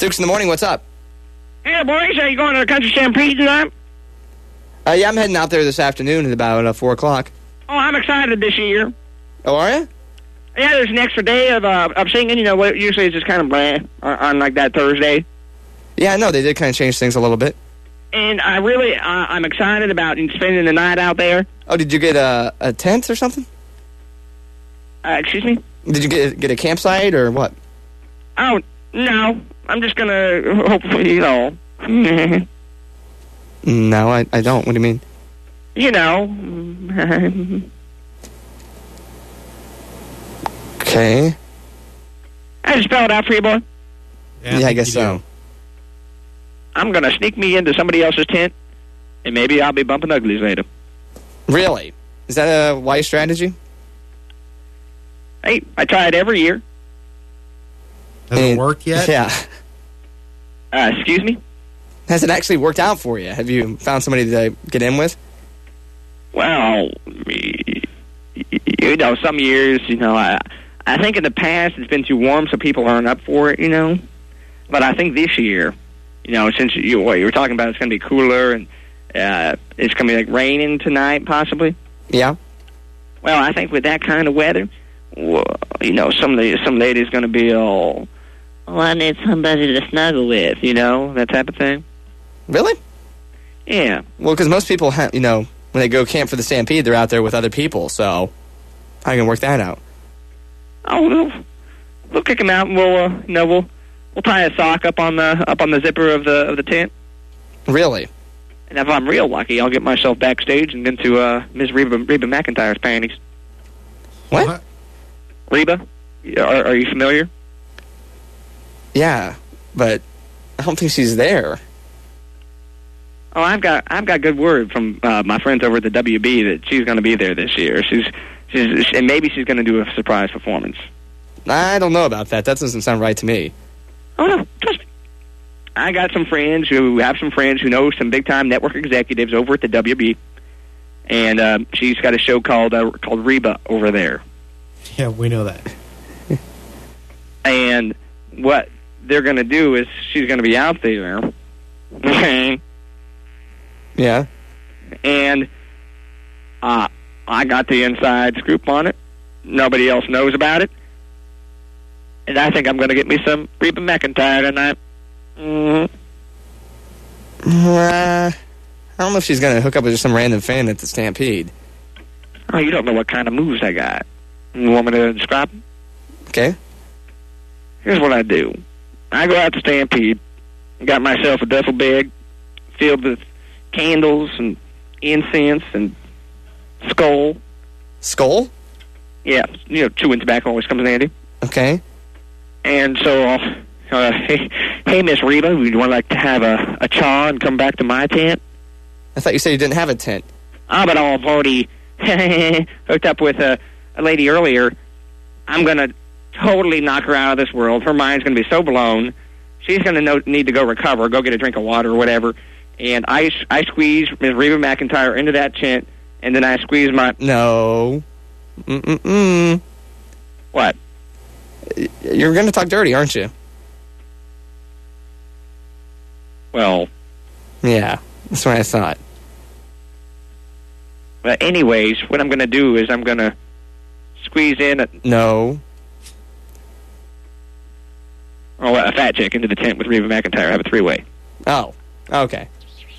Dukes in the morning, what's up? Hey, boys, are you going to the Country Stampede tonight? Yeah, I'm heading out there this afternoon at about 4 o'clock. Oh, I'm excited this year. Oh, are you? Yeah, there's an extra day of singing. You know, what usually it's just kind of blah on like that Thursday. Yeah, I know. They did kind of change things a little bit. And I'm excited about spending the night out there. Oh, did you get a tent or something? Excuse me? Did you get a campsite or what? Oh, no. I'm just going to, hopefully, No, I don't. What do you mean? You know. Okay. I just spell it out for you, boy. Yeah, I guess so. I'm going to sneak me into somebody else's tent, and maybe I'll be bumping uglies later. Really? Is that a wise strategy? Hey, I try it every year. Has it worked yet? Yeah. Excuse me? Has it actually worked out for you? Have you found somebody to get in with? Well, you know, some years, you know, I think in the past it's been too warm, so people aren't up for it, you know. But I think this year, you know, since you were talking about it's going to be cooler and it's going to be like raining tonight, possibly. Yeah. Well, I think with that kind of weather, well, you know, some lady's going to be all, oh, I need somebody to snuggle with, you know, that type of thing. Really? Yeah. Well, because most people, you know, when they go camp for the Stampede, they're out there with other people, so how can you work that out? Oh, we'll kick them out, and we'll tie a sock up on the zipper of the tent. Really? And if I'm real lucky, I'll get myself backstage and into Miss Reba McEntire's panties. What? Reba? Are you familiar? Yeah, but I don't think she's there. Oh, I've got good word from my friends over at the WB that she's going to be there this year. And maybe she's going to do a surprise performance. I don't know about that. That doesn't sound right to me. Oh, no, trust me. I got some friends who know some big-time network executives over at the WB, and she's got a show called Reba over there. Yeah, we know that. And what they're going to do is she's going to be out there. Yeah. And I got the inside scoop on it. Nobody else knows about it. And I think I'm going to get me some Reba McEntire tonight. I don't know if she's going to hook up with just some random fan at the Stampede. Oh, you don't know what kind of moves I got. You want me to describe them? Okay. Here's what I do. I go out to Stampede, got myself a duffel bag filled with candles and incense and skull. Skull? Yeah, you know, chewing tobacco always comes in handy. Okay. And so, hey, Miss Reba, would you want to have a chaw and come back to my tent? I thought you said you didn't have a tent. Oh, but I've already hooked up with a lady earlier. I'm going to totally knock her out of this world. Her mind's going to be so blown. She's going to need to go recover, go get a drink of water or whatever. And I squeeze Miss Reba McEntire into that tent, and then I squeeze my... No. What? You're going to talk dirty, aren't you? Well... Yeah, that's what I thought. But anyways, what I'm going to do is I'm going to squeeze in... No. A fat chick into the tent with Reba McEntire. Have a three-way. Oh, okay.